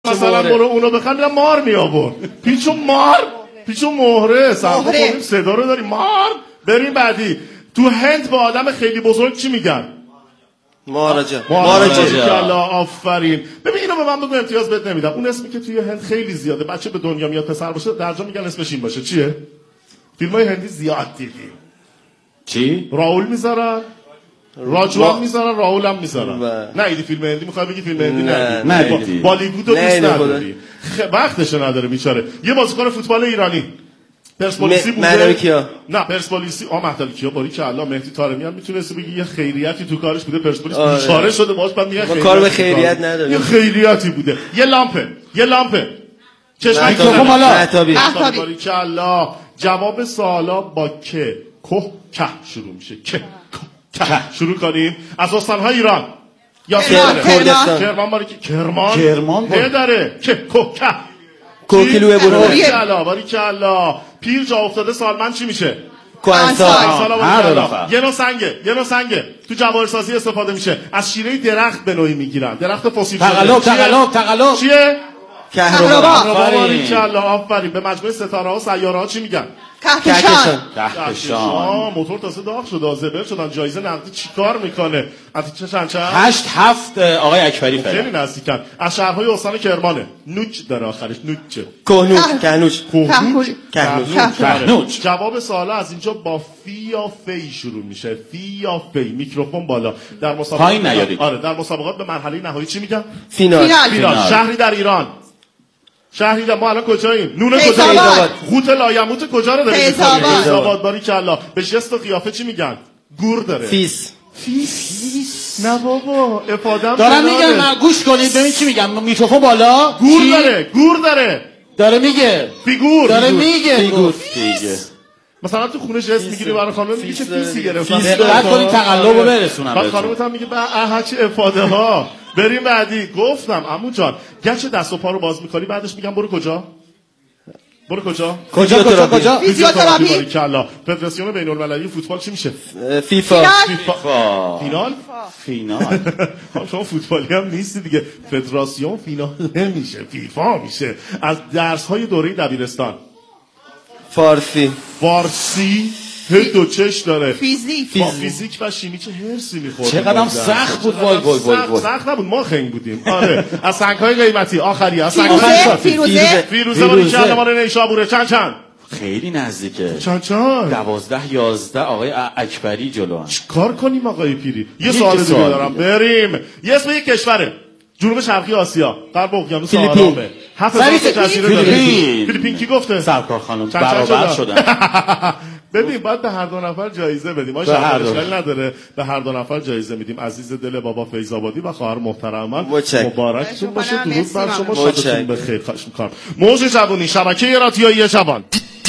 مثلا برو اونو بخند مار می آورد. پیچو مهره صدا رو داری مار. بریم بعدی. تو هند با آدم خیلی بزرگ چی میگن؟ مهاراجا. آفرین. ببین اینو به من بگو امتیاز بهت نمیدم. اون اسمی که توی هند خیلی زیاده بچه به دنیا میاد پسر باشه در جا میگن اسمش این باشه. چیه؟ فیلمای هندی زیاد دیدیم. چی؟ راول میذارن، راجو هم میذارن، راول هم میذارن. نه ایدی فیلم هندی میخوای بگی فیلم هندی نه بالیوود رو دوست نداری. وقتش نداره بیچاره. یه بازیکن فوتبال ایرانی پرسپولیسی بوده. نه پرسپولیسی مهدوی کیا باری که الله مهدی طارمی هم میتونسته بگی یه خیریتی تو کارش بوده پرسپولیس بیچاره شده باش بعد میگه کار به خیریت نداره. یه خیریتی بوده. یه لامپه چشمک مهتابی باری که الله جواب سوالا با که شروع میشه. که شروع کنیم از استان‌های ایران. یا کرمان باری که کرمان داره که کوکیلوه باری که الله پیر جا افتاده سالمند چی میشه؟ کوهنسال. یه نوع سنگه تو جواهرسازی استفاده میشه. از شیره درخت به نوعی میگیرن. درخت فسیل تقلب چیه؟ کهربا. باری که الله آفرین. به مجموعه ستاره ها سیاره ها چی میگن؟ کهکشان. موتور تازه داغ شده زبر شدن جایزه نقدی چیکار میکنه؟ چند 8-7 آقای اکبری فعلا خیلی نزدیکن. از شهرهای استان کرمانه. نوچ داره آخرش. کهنوج. جواب سوالا از اینجا با فی یا فی شروع میشه. فی یا فی. میکروفون بالا. در مسابقات در مسابقات به مرحله نهایی چی میگن؟ فینال. شهری در ایران. ما الان کجاییم؟ نون کجاییم؟ خوت لایموت کجا رو داریم؟ فیض‌آباد. باری که الله به جست و قیافه چی میگن؟ گور داره. فیس. نه بابا افادم دارم میگم گوش کنید ببین چی میگم. میکروفون بالا. گور داره میگه فیگور داره میگه مثلا تو خونه جست میگیری برای خانم میگه چه فیسی گرفتن. دقت کنید تقلبو برسونم. بعد خانمت هم میگه چه افاده ها. بریم بعدی. گفتم عمو جان گچ دست و پا رو باز میکنی بعدش میگم برو کجا؟ فیزیوتراپی. کلا فدراسیون بین‌المللی فوتبال چی میشه؟ فیفا. فینال. شما فوتبالی هم نیستی دیگه. فدراسیون فینال نمیشه فیفا میشه. از درس‌های دوره دبیرستان فارسی دو چش داره. فیزیک و شیمی چه هرسی میخورد. چقدرم سخت بود. وای سخت نبود ما خنگ بودیم. آره از سنگ‌های قیمتی آخری از فیروزه باری که ما رو نیشابوره. چند خیلی نزدیکه. چند 12-11 آقای اکبری جلوان. چیکار کنیم آقای پیری؟ یه سوال دیگه دارم. بریم. یه اسم یک کشوره جنوب شرقی آسیا غرب اقیانوس آرامه. 7000 جزیره داره. فیلیپین کی گفته؟ سرکار خانم برابر شدن. ببین باید به هر دو نفر جایزه بدیم. ما اشکالی نداره به هر دو نفر جایزه میدیم. عزیز دل بابا فیض‌آبادی و خواهر محترمم مبارکتون باشه. درود بر شما. شبتون بخیر. خواهش می‌کنم. موج جوونی شبکه رادیویی جوان.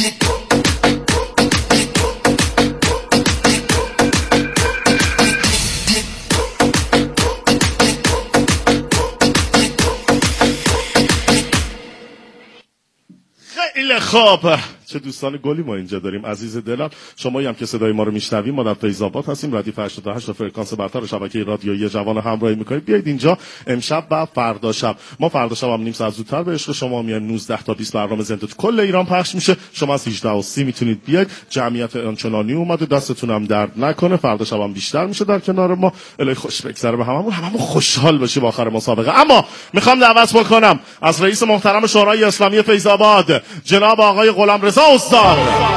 خیلی خوب. چه دوستان گلی ما اینجا داریم. عزیز دلم شمایی هم که صدای ما رو میشنویم ما در فیض‌آباد هستیم. ردیف 88 فرکانس برتر شبکه رادیویی جوان همراهی میکنید. بیایید اینجا امشب و فردا شب. ما فردا شب هم نیم ساعت زودتر به عشق شما میایم. 19 تا 20 برنامه زنده تو کل ایران پخش میشه. شما از 18:30 میتونید بیاید. جمعیت آنچنانی اومده دستتون هم درد نکنه. فردا شب هم بیشتر میشه در کنار ما. الهی خوش بگذره به هممون خوشحال باشیم آخر مسابقه. اما میخوام دعوت بکنم از رئیس محترم شورای اسلامی فیض‌آباد جناب آقای غلامرضا استاد.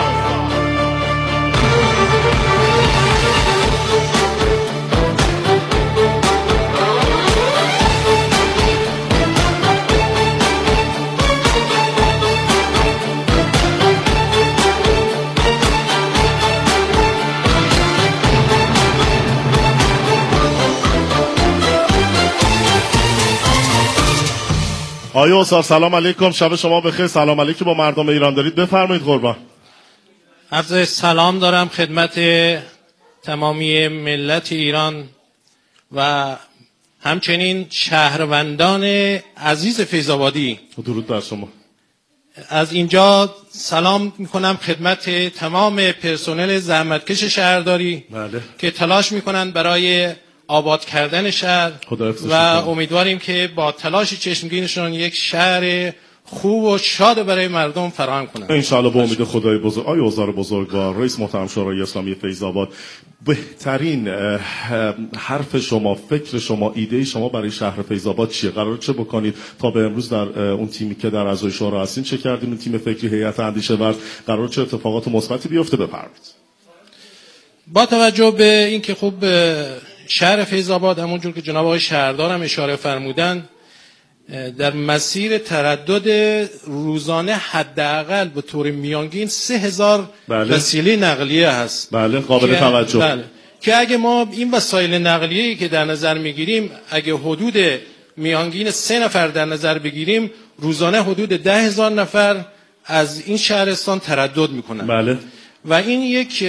آیا استاد سلام علیکم. شب شما بخیر. سلام علیکم با مردم ایران دارید. بفرمایید قربان. عرض سلام دارم خدمت تمامی ملت ایران و همچنین شهروندان عزیز فیض‌آبادی. درود بر شما. از اینجا سلام میکنم خدمت تمام پرسنل زحمتکش شهرداری. بله. که تلاش میکنن برای آباد کردن شهر خدا حفظش و کنه. امیدواریم که با تلاش چشمگیرشون یک شهر خوب و شاد برای مردم فراهم کنند. انشاءالله به امید خدای بزرگ. آقای اوزار بزرگوار، رئیس محترم شورای اسلامی فیض‌آباد، بهترین حرف شما، فکر شما، ایده شما برای شهر فیض‌آباد چیه؟ قرار چه بکنید تا به امروز در اون تیمی که در اعضای شورا هستین چه کردین؟ اون تیم فکری هیئت اندیشه ورز قرار چه اتفاقات مثبتی بیفته؟ بفرمایید. با توجه به اینکه خب شهر فیض‌آباد همونجور که جناب آقای شهردارم اشاره فرمودن در مسیر تردد روزانه حداقل به طور میانگین 3000 بله. وسیله نقلیه هست. بله، قابل توجه. بله. که اگه ما این وسایل نقلیه‌ای که در نظر میگیریم اگه حدود میانگین 3 نفر در نظر بگیریم روزانه حدود 10,000 نفر از این شهرستان تردد میکنن. بله. و این یک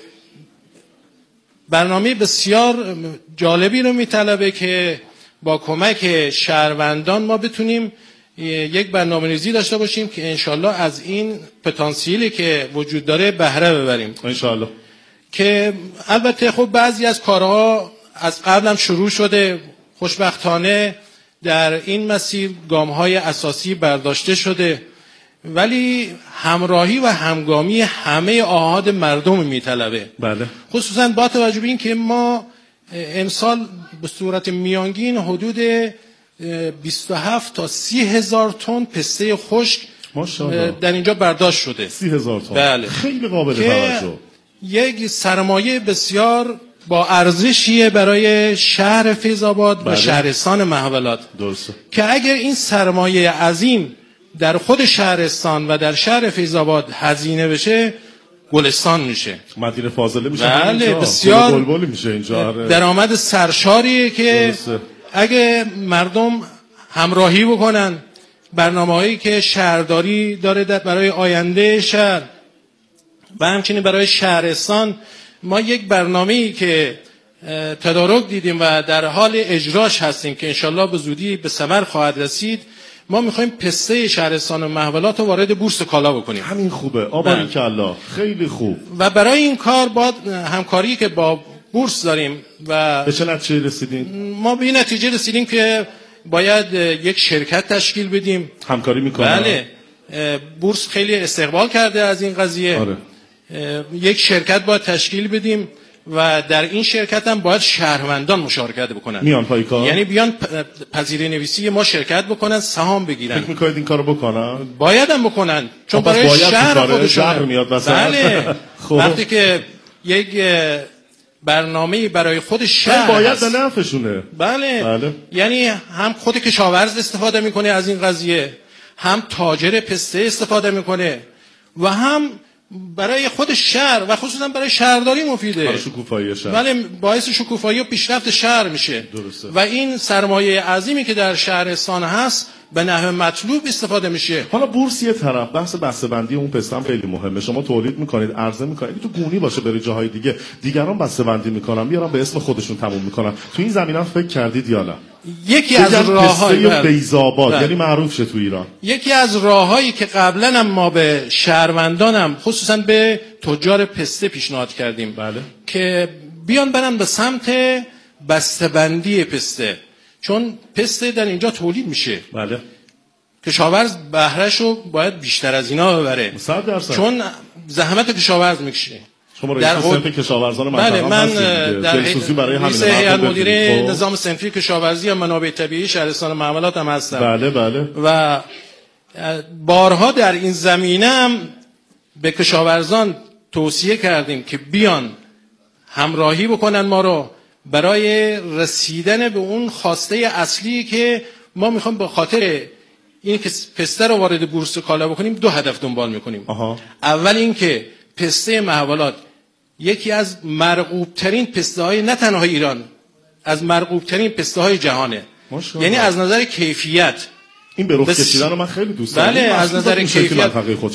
برنامه بسیار جالبی رو میطلبه که با کمک شهروندان ما بتونیم یک برنامه‌ریزی داشته باشیم که انشالله از این پتانسیلی که وجود داره بهره ببریم انشالله. که البته خب بعضی از کارها از قبل هم شروع شده، خوشبختانه در این مسیر گام‌های اساسی برداشته شده، ولی همراهی و همگامی همه آحاد مردم میطلبه. بله. خصوصا با توجه به این که ما امسال به صورت میانگین حدود 27 تا 30 هزار تن پسته خشک در اینجا برداشت شده. 30,000 تن. بله. خیلی قابل که توجه. یک سرمایه بسیار با ارزشیه برای شهر فیض‌آباد بله. و شهرستان محولات. درسته. که اگر این سرمایه عظیم در خود شهرستان و در شهر فیض‌آباد هزینه بشه گلستان میشه، مدینه فاضله میشه. بله، بسیار بلبلی میشه اینجا. درآمد سرشاریه که درسته. اگه مردم همراهی بکنن برنامه‌هایی که شهرداری داره برای آینده شهر و همچنین برای شهرستان، ما یک برنامه‌ای که تدارک دیدیم و در حال اجراش هستیم که انشالله به زودی به ثمر خواهد رسید. ما میخوایم پسته شهرستان و محولات رو وارد بورس کالا بکنیم. همین خوبه. آباریکالله. خیلی خوب. و برای این کار باید همکاری که با بورس داریم و به چه نتیجه رسیدین؟ ما به این نتیجه رسیدیم که باید یک شرکت تشکیل بدیم. همکاری میکنه. بله. بورس خیلی استقبال کرده از این قضیه. آره. یک شرکت باید تشکیل بدیم و در این شرکت هم باید شهروندان مشارکت بکنن. میان پای کار؟ یعنی بیان پذیره نویسی ما شرکت بکنن، سهام بگیرن. فکر میکنید این کارو بکنن؟ باید هم بکنن چون برای شهر خودشون میاد مثلا. بله. خب. وقتی که یک برنامه‌ای برای خود شهر باید هست. به نفعشونه. بله. بله. یعنی هم خود کشاورز استفاده میکنه از این قضیه، هم تاجر پسته استفاده میکنه و هم برای خود شهر و خصوصا برای شهرداری مفیده. برای شکوفایی شهر. بله، باعث شکوفایی و پیشرفت شهر میشه. درسته. و این سرمایه عظیمی که در شهرستان هست به نحو مطلوب استفاده میشه. حالا بورس یه طرف، بحث بسته‌بندی اون پسته هم خیلی مهمه. شما تولید میکنید، عرضه میکنید، اگه تو گونی باشه بره جاهای دیگه، دیگران بسته‌بندی میکنن، میارن به اسم خودشون تموم میکنن. تو این زمینه فکر کردید یا نه؟ یکی از راه‌های فیض‌آباد یعنی معروف شه تو ایران. یکی از راه‌هایی که قبلا هم ما به شهروندانم خصوصا به تجار پسته پیشنهاد کردیم. بله. که بیان برن به سمت بسته‌بندی پسته، چون پسته در اینجا تولید میشه. بله. کشاورز بهرهشو باید بیشتر از اینا ببره. 100%. چون زحمت کشاورز میکشه. شما رئیس صنف کشاورزان بله، من در دلسوزی برای رئیس هیئت مدیره نظام صنفی کشاورزی و منابع طبیعی شهرستان محولات هم هستم. بله بله. و بارها در این زمینه هم به کشاورزان توصیه کردیم که بیان همراهی بکنن ما رو برای رسیدن به اون خواسته اصلی که ما میخوایم به خاطر این که پسته رو وارد بورس کالا بکنیم 2 هدف دنبال میکنیم. اول این که پسته محولات یکی از مرغوب ترین پسته های نه تنها ایران، از مرغوب ترین پسته های جهانه. یعنی از نظر کیفیت این به رخ کشیدن رو من خیلی دوست دارم. بله، از نظر کیفیت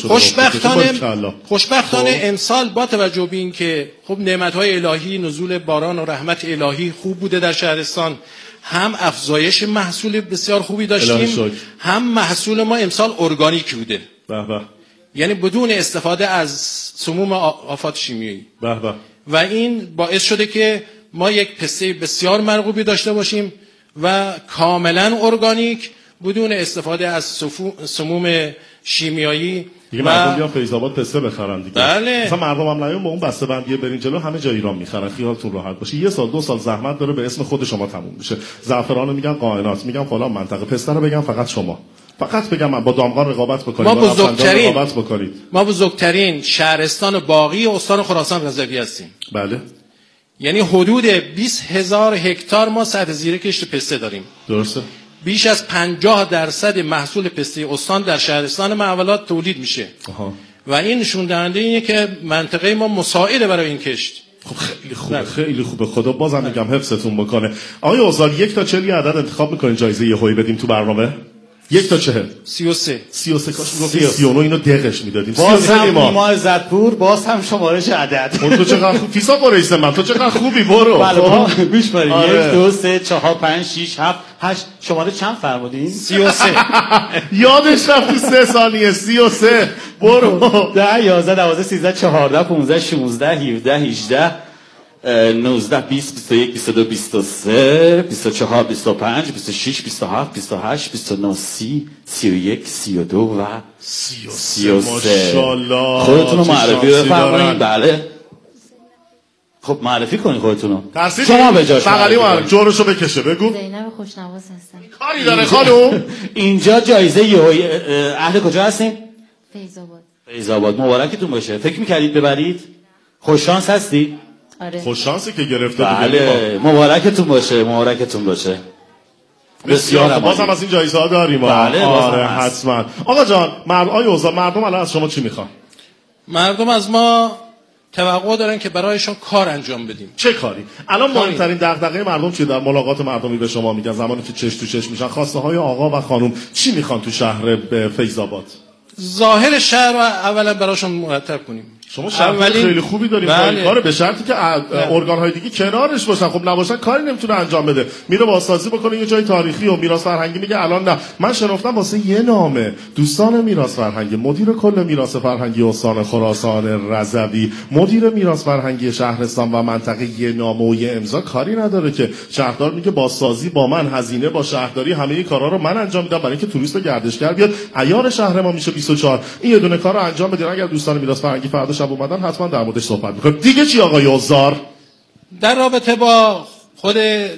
خوشبختانه امسال با توجه به این که خب نعمت‌های الهی، نزول باران و رحمت الهی خوب بوده در شهرستان، هم افزایش محصول بسیار خوبی داشتیم، هم محصول ما امسال ارگانیک بوده. به به. یعنی بدون استفاده از سموم آفات شیمیایی. به به. و این باعث شده که ما یک پسته بسیار مرغوبی داشته باشیم و کاملا ارگانیک بدون استفاده از سموم شیمیایی. دیگه مردم بیان فیض‌آباد پسته بخرن دیگه. بله. مثلا مردم هم نیان با اون بسته بندی برین جلو، همه جای ایران میخرن، خیالتون راحت باشه. 1 سال 2 سال زحمت داره به اسم خود شما تموم میشه. زعفرانو میگن قائنات، میگن فلان منطقه، پسته رو بگن فقط شما. فقط بگم من با دامغان رقابت بکنید، ما بزرگترین شهرستان باقی استان خراسان رضوی هستیم. بله. یعنی حدود 20,000 هکتار ما سطح زیر کشت پسته داریم. درسته. بیش از 50% محصول پسته استان در شهرستان معولات تولید میشه. و این نشون دهنده اینه که منطقه ما مساعده برای این کشت. خب خیلی خوبه، خیلی خوبه. خدا بازم میگم حفظتون بکنه. آقای اوزال 1 تا 40 عدد انتخاب میکنین جایزه یهویی بدیم تو برنامه؟ 1 تا 40. 33 کاش میگفتین 39 اینو دقش میدادیم. باز هم نیما عزتپور، باز هم شمارش عدد. تو چقدر خوب فیسا رئیس من، تو چقدر خوبی. برو. بله گوش برید. 1 2 3 4 5 6 7 8 شماره چند فرمودین؟ 33. یادش رفت تو 3 ثانیه. 33. برو. 10 11 12 13 14 15 16 17 18 19 20 21 22 23 24 25 26 27 28 29 30 31 32 و 33. ماشاءالله. خودتون رو معرفی بفرمایید. بله خب معرفی کنید خودتون رو. شما به جاش بغلی من جورشو بکشه. بگو. زینب خوشنواز هستم. کاری داره خانم؟ اینجا جایزه یهویی. اهل کجا هستین؟ فیض‌آباد. مبارکتون باشه. فکر می‌کردید ببرید؟ خوش شانس هستی؟ آره. خوش شانسی که گرفته. بله مبارکتون باشه. بسیار بازم از این جایزه ها داریم. بله آره حتما. آقا جان آقای اوزار، مردم الان از شما چی میخوان؟ مردم از ما توقع دارن که برایشون کار انجام بدیم. چه کاری؟ الان مهمترین دغدغه مردم چیه در ملاقات مردمی به شما میگن زمانی که چش تو چش میشن؟ خواسته های آقا و خانم چی میخوان تو شهر فیض‌آباد؟ ظاهر شهر رو اولا براشون مرتب کنیم. شما شهر خیلی خوبی داریم. بله. کار به شرطی که ارگان‌های دیگه کنارش باشن. خب نباشن کاری نمیتونه انجام بده. میره بازسازی بکنه یه جای تاریخی و میراث فرهنگی میگه الان نه. من شنفتم واسه یه نامه دوستان میراث فرهنگی، مدیر کل میراث فرهنگی استان خراسان رضوی، مدیر میراث فرهنگی شهرستان و منطقه یه نامه و یه امضا کاری نداره که شهردار میگه بازسازی با من، هزینه با شهرداری، همه این کارا رو من انجام میدم برای اینکه توریست و گردشگر بیاد. عیار شهر ما میشه 24. این یه دونه کارو انجام بدین. اگر دوستان میراث فرهنگی فردا شب اومدن حتما در موردش صحبت می‌کنیم. دیگه چی آقای اوزار؟ در رابطه با خود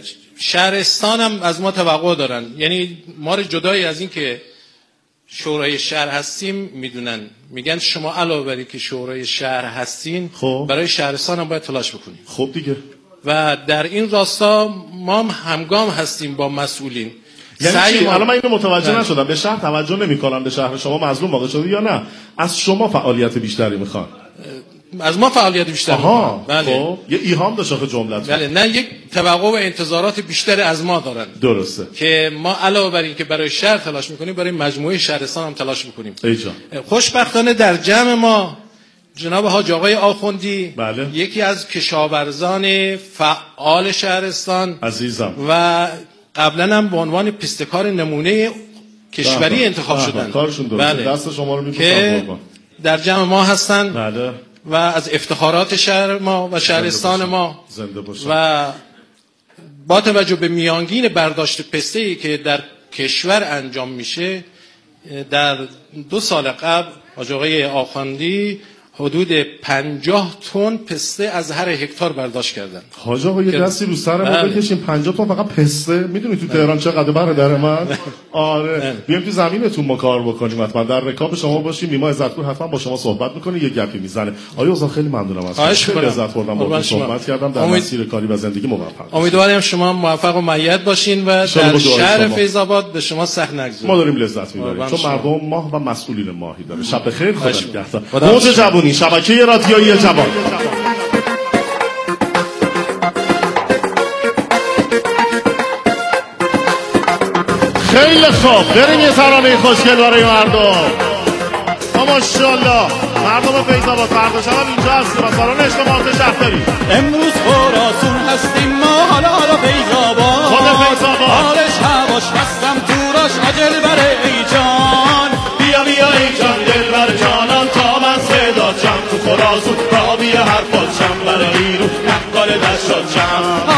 شهرستانم از ما توقع دارن. یعنی ما رو جدای از این که شورای شهر هستیم میدونن، میگن شما علاوه بر که شورای شهر هستین خب. برای شهرستان هم باید تلاش بکنیم. خب دیگه. و در این راستا ما همگام هستیم با مسئولین. یعنی چی؟ الان من اینو متوجه نشدم. به شهر توجه نمی‌کنن، به شهر شما مظلوم واقع شده یا نه؟ از شما فعالیت بیشتری میخوان؟ از ما فعالیت بیشتری میخوان. بله. خب یه ایهام داشته آخه جملت. بله نه، یک توقع و انتظارات بیشتری از ما دارن. درسته. که ما علاوه بر این که برای شهر تلاش میکنیم برای مجموعه شهرستان هم تلاش میکنیم. خوشبختانه در جمع ما جناب حاج آقای آخوندی، بله. یکی از کشاورزان فعال شهرستان عزیزم و قبلا هم به عنوان پستکار نمونه کشوری انتخاب شدن. کارشون درسته. بله. دست شما رو می‌بوسم. در جمع ما هستن. بله. و از افتخارات شهر ما و شهرستان ما زنده باشن. و با توجه به میانگین برداشت پسته‌ای که در کشور انجام میشه، در 2 سال قبل حاج آقای آخوندی حدود 50 تن پسته از هر هکتار برداشت کردن. حاج آقا یه دستی رو سر ما بکشیم 50 تن فقط پسته. میدونی تو تهران چقدر برادر من؟ آره. بیام تو زمینتون ما کار بکنیم، حتما در رکاب شما باشیم. نیما عزتپور حتما با شما صحبت میکنه، یه گپی میزنه. آیا اوزا خیلی ممنونم از شما. خیلی لذت بردم باهاتون صحبت کردم. در مسیر کاری و زندگی موفق. امیدوارم شما موفق و مؤید باشین و در شهر فیض‌آباد به شما سخت نگذره. ما داریم لذت میبریم چون مردم ماه و مسئولین ماهی داره. شب بخیر. خدا نگهدار. موج جوونی، شبکه رادیویی جوان. خیلی خوب، بریم یه ترانه خوشگل برای مردم. ماشاءالله مردم فیض‌آباد فردا شب اینجا هستیم و سالن اجتماعات شهرداری. امروز خراسان هستیم ما، حالا فیض‌آباد. خود فیض‌آباد حالش هواش هستم توراش عجل بره ای جان. بیا ای جان دل بر جانان تا من صدا جم تو خراسان را بیا حرفات جم برای رو نقال دشت جم.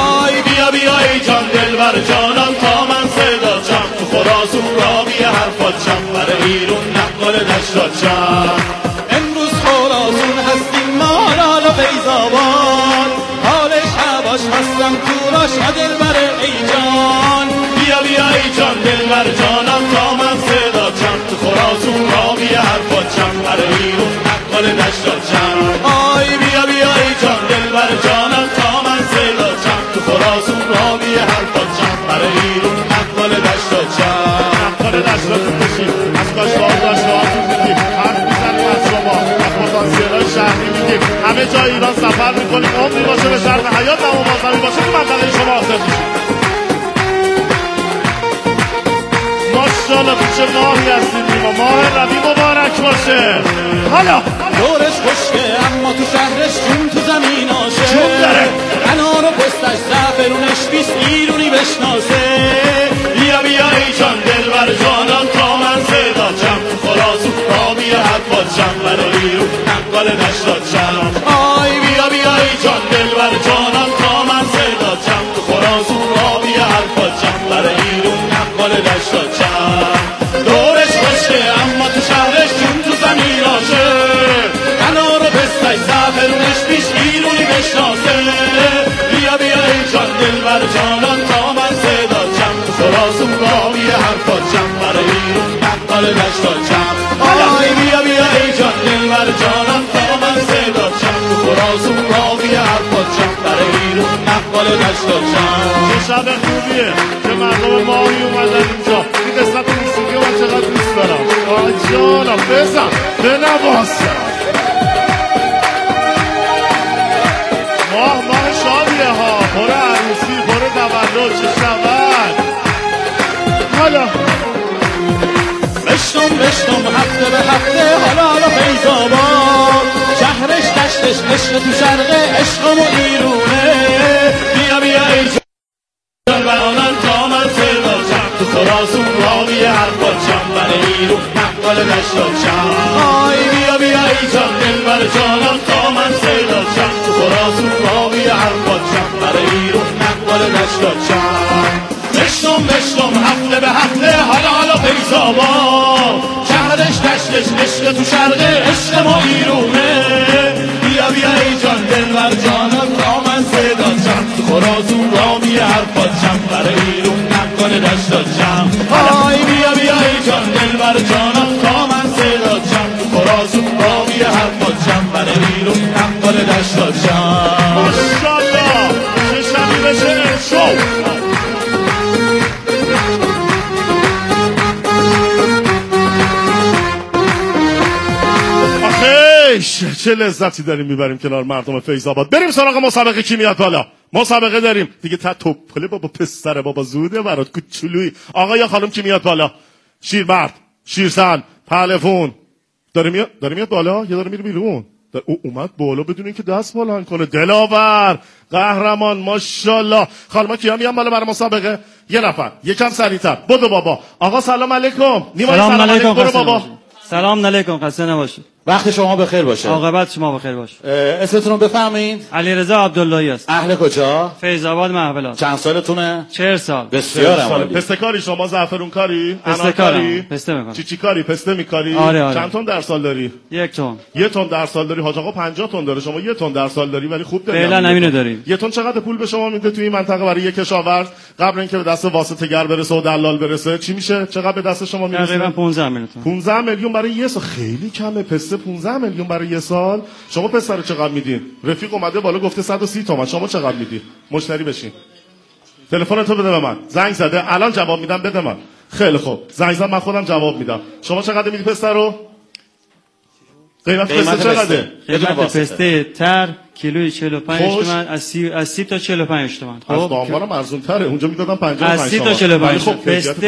نقل دشتا چم آی بیا بیا ای جان دل بر جانم تا من صدا چم تو خراسون راوی حرفا چم برای ایرون نقل دشتا چم نقل دشتا تو کشید از کاشتار داشتار تو میگیم حرف میزنیم از شما از پتانسیل های شهری میگیم همه جای ایران سفر میکنیم عمری باشه به شرق حیات و ممازمی باشه تو منطقه شما حاصل میشیم ماشاءالله چه ماهی هستیم نیما ماه ربیع مبارک باشه حالا دورش خشکه اما تو شهرش جون تو زمیناشه جون داره انار و پستش زعفرونش 20 ایرونی بشناسه بیا بیا ای جان دل بر جانان تا من صدا چم تو خراسون راوی حرفا چم برای ایرون نقل دشتا چم آی بیا بیا ای جان دل بر جانان تا من صدا چم تو خراسون راوی حرفا چم برای ایرون نقل دشتا چم دورش خشکه اما تو شهرش جون تو زمیناشه انار و پستش زعفرونش 20 ایرونی بشناسه بیا بیا ای جان دل بر جانان تا من صدا چم تو خراسون راوی حرفا چم برای ایرون نقل دشتا چم آی بیا بیا ای جان دل بر جانان تا من صدا چم تو خراسون راوی حرفا چم برای ایرون نقل دشتا چم چه شب خوبیه که مردم ماهی اومدن اینجا این قسمت موسیقی من چقدر دوست دارم آی جانم بزن بنواسم ماه شادیه ها پر عروسی پر تولد چه شود حالا بشتم هفته به هفته حالا فیض‌آباد شهرش دشتش عشق تو شرقه عشقم و ایرونه بیا بیا ای جان برانن تا من صدا چم تو خراسون راوی حرفا چم برای ایرون نقل دشتا چم آی بیا بیا ای جان دل بر جانم تا من صدا چم تو خراسون راوی حرفا چم برای ایرون نقل دشتا چم بشتم هفته به هفته حالا فیض‌آباد شهرش دشتش عشق تو شرقه عشق ما ایرونه بیا بیا ای جان دل بر جانم تا من صدا چم تو خراسون راوی حرفا چم برای ایرون نقل دشتا چم آی بیا بیا ای جان دل بر جانم تا من صدا چم تو خراسون راوی حرفا چم برای ایرون نقل دشتا چم ماشاءالله چه شبی بشه شو چه لذتی داریم میبریم کنار مردم فیض‌آباد. بریم سراغ مسابقه کی میاد بالا. مسابقه داریم دیگه. توپله بابا پسره بابا زوده برات کوچولویی. آقا یا خانم کی میاد بالا؟ شیرمرد، شیرزن، پهلوون. داره میاد بالا یا داره میره بیرون؟ او اومد بالا بدون اینکه دست بلند کنه. دلاور، قهرمان، ماشاءالله. خانم‌ها کیا میان بالا برای مسابقه؟ یه نفر. یکم سریعتر. بدو بابا. آقا سلام علیکم. سلام علیکم بابا. سلام علیکم خسته نباشید. وقت شما بخیر باشه. عاقبت شما بخیر باشه. اسمتون رو بفرمایید. علیرضا عبداللهی است. اهل کجا؟ فیض‌آباد محولات. چند سالتونه؟ 40 سال. بسیار عالی. پسته کاری شما زعفرون کاری؟ پسته کاری؟ پسته میکنم. چی کاری؟ پسته میکاری؟ آره. چند تن در سال داری؟ 1 تن. 1 تن در سال داری. حاج آقا 50 تن داره. شما 1 تن در سال داری ولی خوب داری. فعلا همینو داریم. 1 تن چقدر پول به شما میده توی این منطقه برای یک کشاورز قبل اینکه به دست واسطه‌گر برسه و دلال برسه؟ چی میشه؟ چقدر به دست شما میرسه؟ تقریبا 15 میلیون. 15 میلیون برای یه سال خیلی کمه. پسته 15 میلیون برای یه سال. شما پسته رو چقدر میدین؟ رفیق اومده بالا گفته 130 تومن. شما چقدر میدی؟ مشتری بشین. تلفنتو بده به من. زنگ زده الان جواب میدم بده من. خیلی خوب. زنگ زد من خودم جواب میدم. شما چقدر میدی پسته رو؟ قیمت پسته چقدره؟ قیمت پسته تر کیلوی 45 تومن از 30 تا 45 تومن. خب از دامبارم ارزون تره. اونجا میدادم 55 از 30 تا 45. خب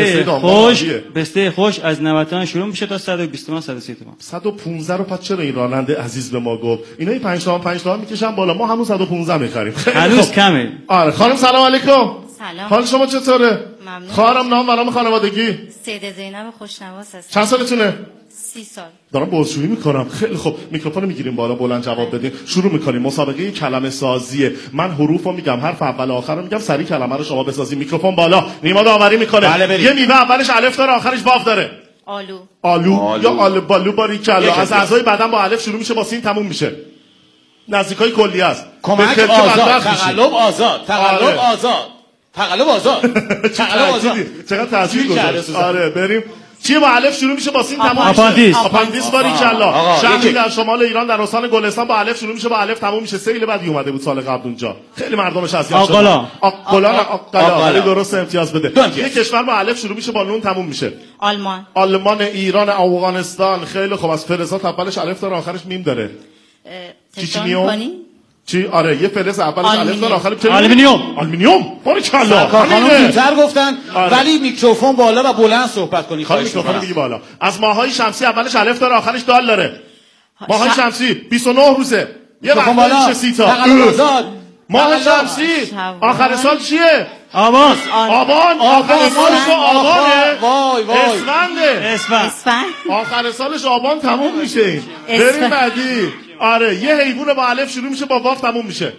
پسته خوش از 90 تومن شروع میشه تا 120 تومن 130 تومن. 115 رو پس چرا این راننده عزیز به ما گفت اینا این 5 تومن میکشن بالا. ما همون 115 میخریم. هنوز کمه. آره خانم سلام علیکم. سلام. حال شما چطوره؟ ممنون. خواهرم نام برام خانوادگی. سید زینب خوشنواس هستم. چند سالتونه؟ 30 سال. دارم بازجویی میکنم. خیلی خوب. میکروفون میگیریم بالا بلند جواب بدین. شروع میکنیم. مسابقه کلمه سازیه. من حروفو میگم، حرف اول و آخر رو میگم، سریع کلمه رو شما بسازید. میکروفون بالا. نیما داوری میکنه. یه میوه اولش الف داره آخرش واو داره. آلو یا آلو بالو باریکلا. از اعضای بدن با الف شروع میشه با سین تموم میشه. نزدیکای کلی است. کمک آزاد، تقلب آزاد، تقلب آزاد. تقلب آزاد. چقدر تاثیر گذاشت. آره بریم چیه با الف شروع میشه با سین تموم میشه؟ آپاندیس. آپاندیس باریکلا. آقا، شهری یکی. در شمال ایران در استان گلستان با الف شروع میشه با الف تموم میشه. سیل بعدی اومده بود سال قبل اونجا. خیلی مردمش اذیت شدن. آقلا ولی درست امتیاز بده. یه کشور با الف شروع میشه با نون تموم میشه. آلمان. آلمان، ایران، افغانستان. خیلی خوب. از فلزات اولش الف داره آخرش میم داره. تکرار می‌کنی؟ چی؟ آره یه فلز اولش الف داره آخرش آلومینیوم. باریکلا. خانم زودتر گفتن ولی میکروفون بالا و بلند صحبت کنی. خواهش می‌کنم بگی بالا. از ماه‌های شمسی اولش الف داره آخرش دال داره. ماه‌های شمسی 29 روزه. یه وقت میشه 30 تا. ماه شمسی آخر سال چیه؟ آبان آخر سالش آبانه. وای اسفند آخر سالش آبان تموم میشه. بریم بعدی. آره یه حیوان با الف شروع میشه با واو تموم میشه.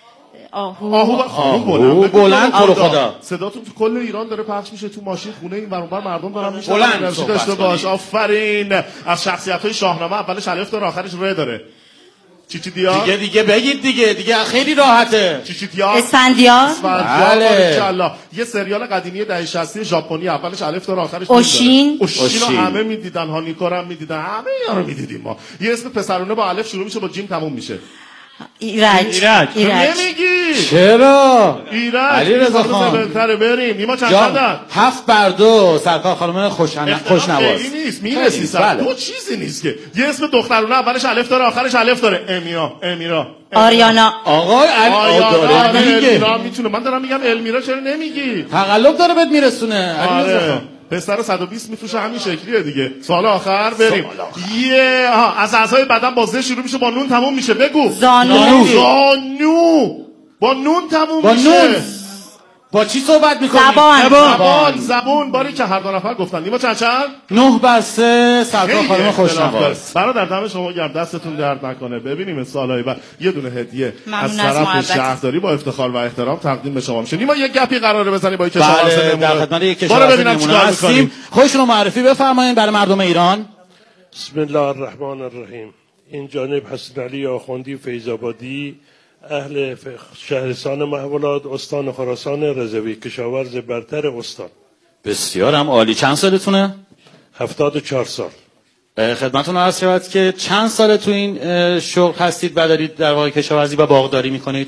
آهو بلند تو رو خدا. صداتون تو کل ایران داره پخش میشه، تو ماشین خونه این ور اون ور مردم دارن میشن. بلند داشته باش. آفرین. از شخصیت‌های شاهنامه اولش الف داره آخرش ر داره. چیچیدیا دیگه بگید دیگه خیلی راحته. چیچیدیا اسفندیار. بله. یه سریال قدیمی دهه 60 ژاپنی اولش الف داره آخرش اوشین رو همه میدیدن، هانیکور هم میدیدن، همه اینا رو میدیدیم ما. یه اسم پسرونه با الف شروع میشه با جیم تموم میشه. ایرج. نمیگی چرا؟ ایرج علی رضا خان بهتره. بریم نیما چند 7 بر 2 سرکار خانم خوشنواز. خیلی نیست میرسی سر دو چیزی نیست که. یه اسم دخترونه اولش الف داره آخرش الف داره. امیرا. آریانا. آقای علی میتونه. من دارم میگم المیرا چرا نمیگی؟ تقلب داره بهت میرسونه. علی رضا خان پسر 120 میفروشه همین شکلیه دیگه. سوال آخر بریم. از اعضای بدن با ز شروع میشه با نون تموم میشه. بگو. زانو. با نون تموم میشه. با چی صحبت میکنی؟ زبان. باری که هر دو نفر گفتن. نیما چند 9 بر 3 سرکار خانم خوشنواز. برادر دم شما گرم، دستتون درد نکنه. ببینیم سوالای بعد یه دونه هدیه از طرف شهرداری با افتخار و احترام تقدیم به شما میشه. نیما یه گپی قراره بزنی با کشاورز نمونه. در خدمت یک کشاورز نمونه هستیم. خودشون رو معرفی بفرمایید برای مردم ایران. بسم الله الرحمن الرحیم. این جانب حسن علی آخوندی فیض‌آبادی، اهل شهرستان محولات، استان خراسان رضوی، کشاورز برتر استان. بسیار هم عالی. چند سالتونه؟ 74 سال. خدمتتون عرض شود که چند سال تو این شغل هستید و دارید در واقع کشاورزی و باغداری میکنید؟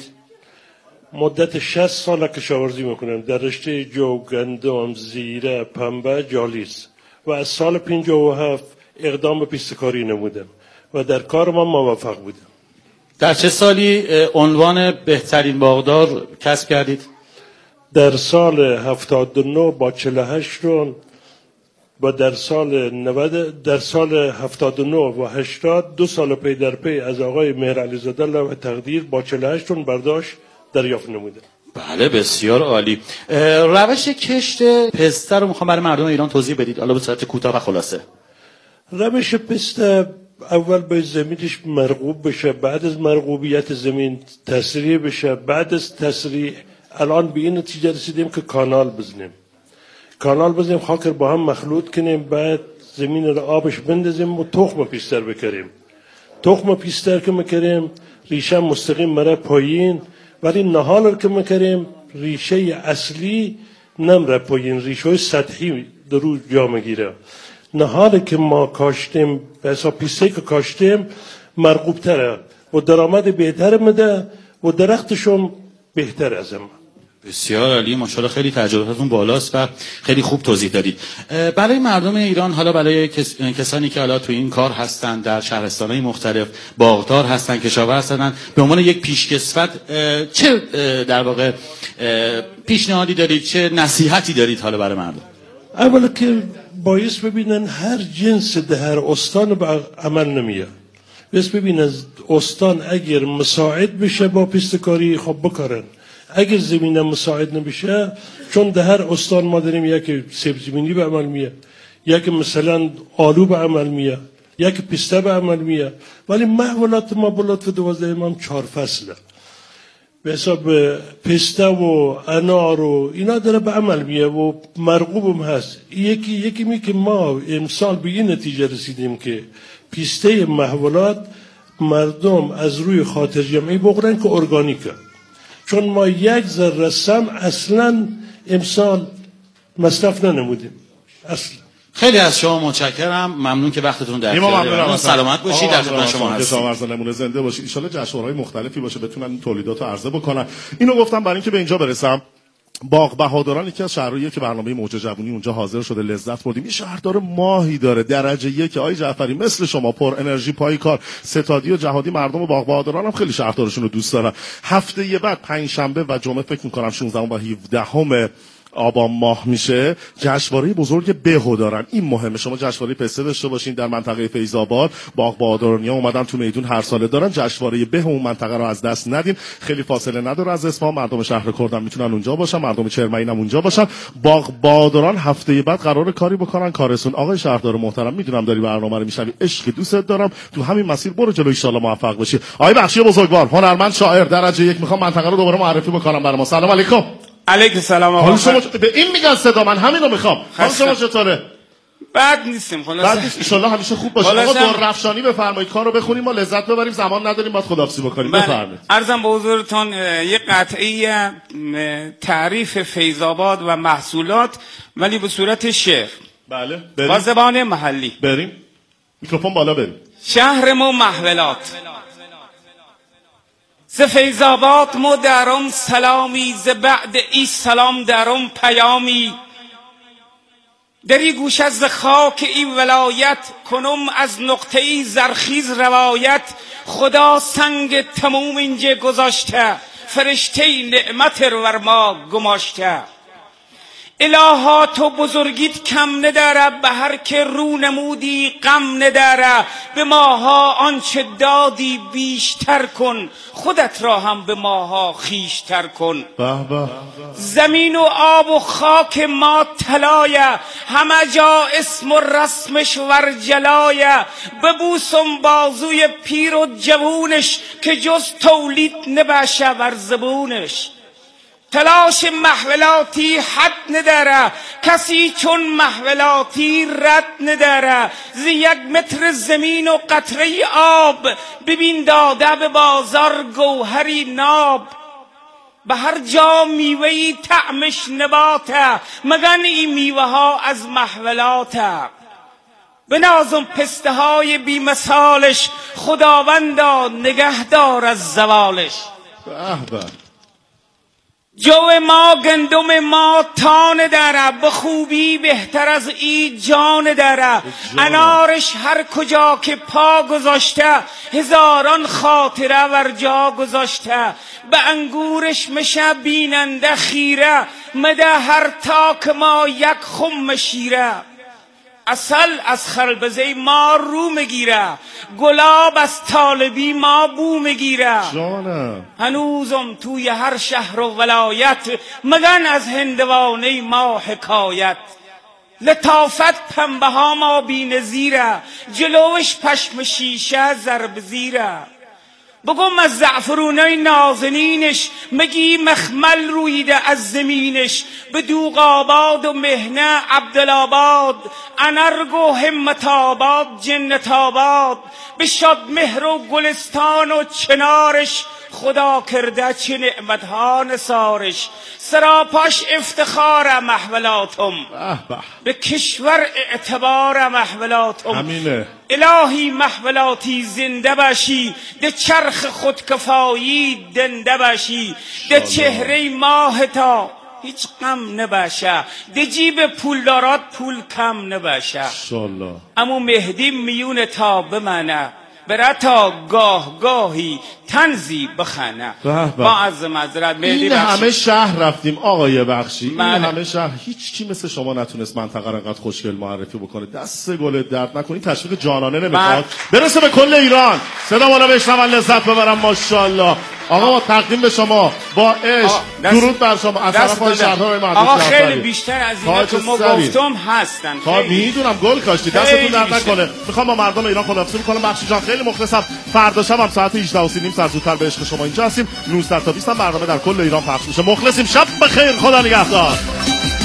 مدت 60 سال کشاورزی میکنم در رشته جو، گندم، زیره، پنبه، جالیس و از سال 57 اقدام به پیستکاری نمودم و در کار من موفق بودم. در چه سالی عنوان بهترین باغدار کسب کردید؟ در سال 79 با 48 رون و در سال 79 و 80 2 سال پی در پی از آقای مهرعلی زاده و تقدیر با 48 رون برداشت دریافت نموده. بله بسیار عالی. روش کشت پسته رو میخوام برای مردم ایران توضیح بدید، حالا به صورت کوتاه و خلاصه. روش پسته اول به زمینش مرغوب بشه، بعد از مرغوبیت زمین تسریع بشه، بعد از تسریع الان به این نتیجه رسیدیم که کانال بزنیم خاک با هم مخلوط کنیم، بعد زمین رو آبش بندازیم و تخم پیستر بکریم. تخم پیستر که میکریم ریشه مستقیم مره پایین، ولی نهال رو که میکریم ریشه اصلی نمره پایین، ریشه سطحی درو جا میگیره. نهال که ما کاشتیم به حساب پیسته که کاشتیم مرغوب تره و درآمد بهتر میده و درختشون بهتر از ما. بسیار عالی، ماشاءالله خیلی تجربتون بالاست و خیلی خوب توضیح دادید. برای مردم ایران، حالا برای کسانی که حالا تو این کار هستن، در شهرستان‌های مختلف باغدار هستن، کشاورز هستن، به عنوان یک پیشکسوت چه در واقع پیشنهادی دارید، چه نصیحتی دارید حالا برای مردم؟ اولا که باعث ببینن هر جنس ده هر استان به عمل نمیاد. بس ببینن استان اگر مساعد بشه با پیستکاری خب بکارن، اگر زمین مساعد نمیشه، چون ده هر استان ما داریم یک سیب زمینی به عمل میاد، یک مثلا آلو به عمل میاد، یک پیسته به عمل میاد، ولی محولات ما بلات و 12 هم 4 فصله به حساب پسته و انار و اینا داره به عمل میه و مرغوب هم هست. یکی می که ما امسال به این نتیجه رسیدیم که پیسته محولات مردم از روی خاطر جمعی بخورن که ارگانیکه، چون ما 1 ذره سم اصلا امسال مصرف ننمودیم اصلا. خیلی از شما متشکرم. ممنون که وقتتون در اختیار سلامت باشید. در خدمت شما هستم. کشاورزان نمونه زنده باشید. ان شاءالله جشنواره‌های مختلفی باشه بتونن این تولیدات رو عرضه بکنن. اینو گفتم برای اینکه به اینجا برسم. باغ بهادران یکی از شهرهاییه که برنامه موج جوونی اونجا حاضر شده، لذت بردیم. این شهردار ماهی داره درجه 1. آقای جعفری مثل شما پر انرژی، پای کار، ستادی و جهادی. مردم باغ بهادران هم خیلی شهردارشون رو دوست دارن. هفته بعد پنجشنبه و جمعه فکر می‌کنم 16 و 17 آبان ماه میشه جشنواره بزرگ بهو دارن. این مهمه شما جشنواره پسته داشته باشین در منطقه فیض آباد. باغ بهادرانیا اومدن تو میدون هر ساله دارن. جشنواره بهو اون منطقه رو از دست ندین. خیلی فاصله نداره از اصفهان. مردم شهر کردن میتونن اونجا باشن، مردم چرمین هم اونجا باشن. باغ بهادران هفته بعد قرار کاری بکنن کارسون. آقای شهردار محترم میدونم داری برنامه رو میشنوی، عشق دوست دارم، تو همین مسیر برو جلو ان شاء الله موفق بشی. آقای بخشی بزرگوار هنرمند شاعر درجه 1 میخوام منطقه رو دوباره معرفی بکنم برام. سلام علیکم. علیکم سلام آقا. حال شما به این میگن صدا من همینو میخوام. حال شما چطوره؟ بد نیستیم خلاص. بد نیست ان شاء الله همیشه خوب باشه. آقا دررفشانی بفرمایید کارو بخونیم ما لذت ببریم، زمان نداریم بعد خداحافظی بکنیم. بفرمایید. عرضم به حضورتون یه قطعه تعریف فیض آباد و محصولات ولی به صورت شعر. بله با زبان محلی. بریم. میکروفون بالا بریم. شهر ما محولات ز فیض آباد مو درم سلامی، ز بعد ای سلام درم پیامی. دری گوش از خاک ای ولایت کنم از نقطه ای زرخیز روایت. خدا سنگ تموم اینجا گذاشته، فرشته نعمت ور ما گماشته. الها تو بزرگیت کم نداره، به هر که رو نمودی غم نداره. به ماها آنچه دادی بیشتر کن، خودت را هم به ماها خیشتر کن. زمین و آب و خاک ما طلایه، همه جا اسم و رسمش ور جلایه. ببوسم بازوی پیر و جوونش، که جز تولید نباشه ور زبونش. تلاش محولاتی حد نداره، کسی چون محولاتی رد نداره. ز 1 متر زمین و قطره آب، ببین داده به بازار گوهری ناب. به هر جا میوهی طعمش نباته، مگن این میوه ها از محولاته. بنازم پسته های بی مثالش، خداوندا نگهدار از زوالش. جو ما گندم ما تان داره، به خوبی بهتر از ای جان داره. انارش هر کجا که پا گذاشته، هزاران خاطره ور جا گذاشته. به انگورش میشه بیننده خیره، مده هر تاک ما 1 خم شیره. اصل از خربزه ما رو میگیره، گلاب از طالبی ما بو میگیره. هنوزم توی هر شهر و ولایت، مگن از هندوانه ما حکایت. لطافت پنبه ها ما بی نظیره، جلوش پشم شیشه ضرب زیره. بگم از زعفرونای نازنینش، مگی مخمل رویده از زمینش. به دوغ آباد و مهنه عبدالآباد، انرگ و همت آباد جنت آباد. به شادمهر و گلستان و چنارش، خدا کرده چه نعمتها نثارش. سراپاش افتخار محولاتم، به کشور اعتبار محولاتم. الهی محولاتی زنده باشی، ده چرخ خودکفایی دنده باشی. ده چهره ماه تا هیچ غم نباشه، ده جیب پولدارات پول کم نباشه. اما مهدی میون تا بمنه، برا تا گاه گاهی تنزی بخنه. با عرض معذرت این همه شهر رفتیم آقای بخشی، این همه شهر هیچ کی مثل شما نتونست منطقه رو انقدر خوشگل معرفی بکنه. دست گلت درد نکنی، تشویق جانانه نمیخواد برسه به کل ایران. صدا بالا بشنون لذت ببرم. ماشاءالله آقا تقدیم به شما با عشق درود بر شما از طرف شهردار محمود. آقا خیلی بیشتر از اینا که ما گفتم هستن. میدونم گل کاشتی، دستتون درد نکنه. میخوام با مردم ایران خداحافظی کنم. بخشی جان خیلی مخلصم. فردا شب هم ساعت 18:30 سر زودتر به عشق شما اینجا هستیم. 19 تا 20 برنامه در کل ایران پخش میشه. مخلصیم. شب بخیر. خدا نگهدار.